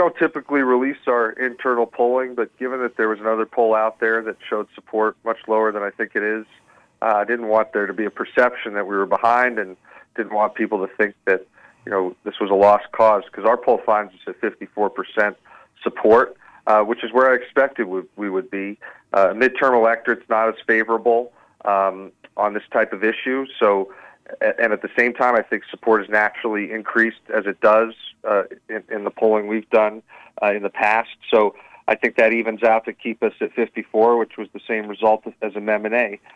don't typically release our internal polling, but given that there was another poll out there that showed support much lower than I think it is, I didn't want there to be a perception that we were behind, and didn't want people to think that this was a lost cause, because our poll finds us at 54% support, which is where I expected we would be. Midterm electorate's not as favorable on this type of issue, and at the same time, I think support has naturally increased as it does in the polling we've done in the past. So I think that evens out to keep us at 54, which was the same result as Amendment A.